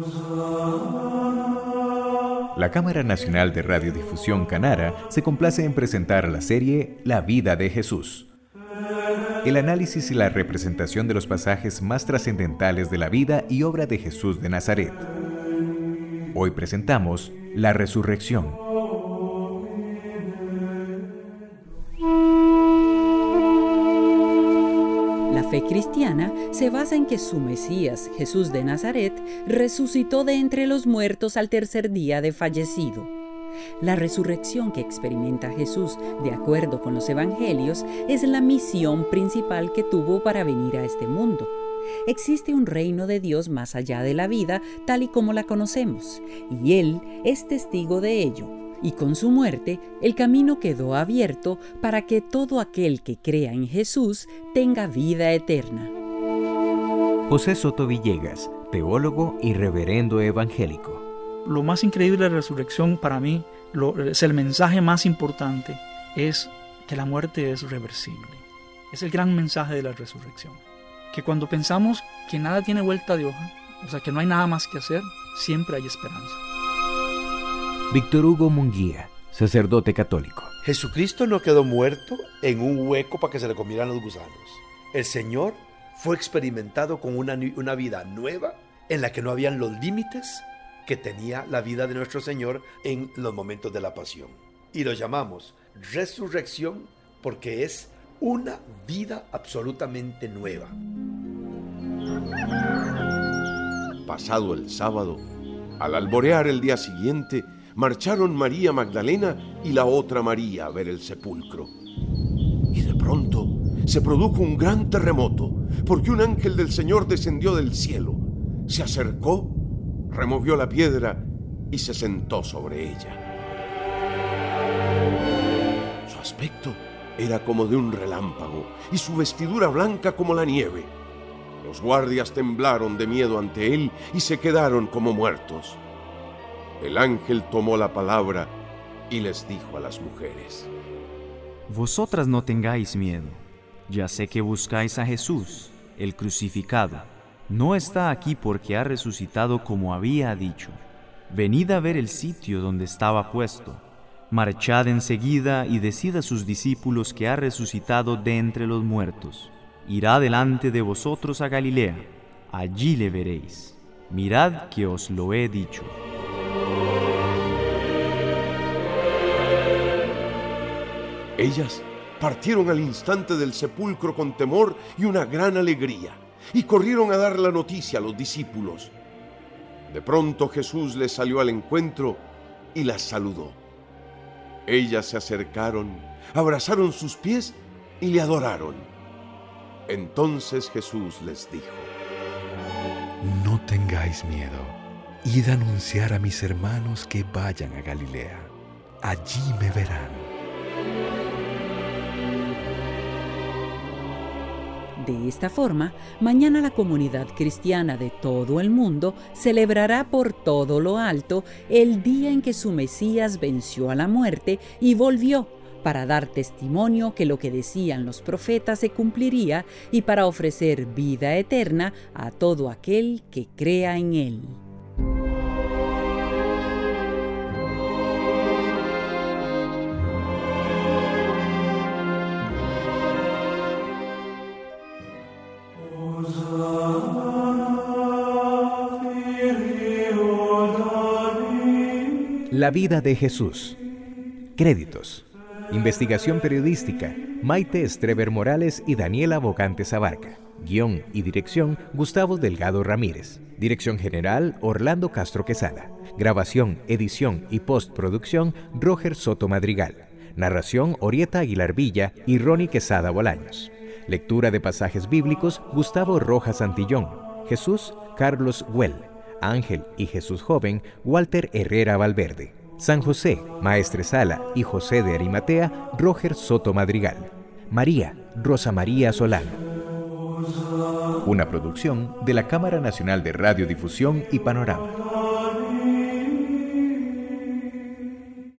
La Cámara Nacional de Radiodifusión Canara se complace en presentar la serie La vida de Jesús. El análisis y la representación de los pasajes más trascendentales de la vida y obra de Jesús de Nazaret. Hoy presentamos la resurrección. La fe cristiana se basa en que su Mesías, Jesús de Nazaret, resucitó de entre los muertos al tercer día de fallecido. La resurrección que experimenta Jesús, de acuerdo con los evangelios, es la misión principal que tuvo para venir a este mundo. Existe un reino de Dios más allá de la vida, tal y como la conocemos, y Él es testigo de ello. Y con su muerte, el camino quedó abierto para que todo aquel que crea en Jesús tenga vida eterna. José Soto Villegas, teólogo y reverendo evangélico. Lo más increíble de la resurrección para mí, es el mensaje más importante, es que la muerte es reversible. Es el gran mensaje de la resurrección. Que cuando pensamos que nada tiene vuelta de hoja, o sea, que no hay nada más que hacer, siempre hay esperanza. Víctor Hugo Munguía, sacerdote católico. Jesucristo no quedó muerto en un hueco para que se le comieran los gusanos. El Señor fue experimentado con una vida nueva en la que no habían los límites que tenía la vida de nuestro Señor en los momentos de la pasión. Y lo llamamos resurrección porque es una vida absolutamente nueva. Pasado el sábado, al alborear el día siguiente, marcharon María Magdalena y la otra María a ver el sepulcro. Y de pronto se produjo un gran terremoto, porque un ángel del Señor descendió del cielo, se acercó, removió la piedra y se sentó sobre ella. Su aspecto era como de un relámpago y su vestidura blanca como la nieve. Los guardias temblaron de miedo ante él y se quedaron como muertos. El ángel tomó la palabra y les dijo a las mujeres: Vosotras no tengáis miedo. Ya sé que buscáis a Jesús, el crucificado. No está aquí porque ha resucitado como había dicho. Venid a ver el sitio donde estaba puesto. Marchad enseguida y decid a sus discípulos que ha resucitado de entre los muertos. Irá delante de vosotros a Galilea. Allí le veréis. Mirad que os lo he dicho. Ellas partieron al instante del sepulcro con temor y una gran alegría, y corrieron a dar la noticia a los discípulos. De pronto Jesús les salió al encuentro y las saludó. Ellas se acercaron, abrazaron sus pies y le adoraron. Entonces Jesús les dijo: No tengáis miedo. Id a anunciar a mis hermanos que vayan a Galilea. Allí me verán. De esta forma, mañana la comunidad cristiana de todo el mundo celebrará por todo lo alto el día en que su Mesías venció a la muerte y volvió, para dar testimonio que lo que decían los profetas se cumpliría y para ofrecer vida eterna a todo aquel que crea en él. La vida de Jesús. Créditos. Investigación periodística: Maite Estrever Morales y Daniela Bogantes Abarca. Guión y dirección: Gustavo Delgado Ramírez. Dirección general: Orlando Castro Quesada. Grabación, edición y postproducción: Roger Soto Madrigal. Narración: Orieta Aguilar Villa y Ronnie Quesada Bolaños. Lectura de pasajes bíblicos: Gustavo Rojas Santillón. Jesús: Carlos Güell. Ángel y Jesús joven: Walter Herrera Valverde. San José, Maestresala y José de Arimatea: Roger Soto Madrigal. María: Rosa María Solano. Una producción de la Cámara Nacional de Radiodifusión y Panorama.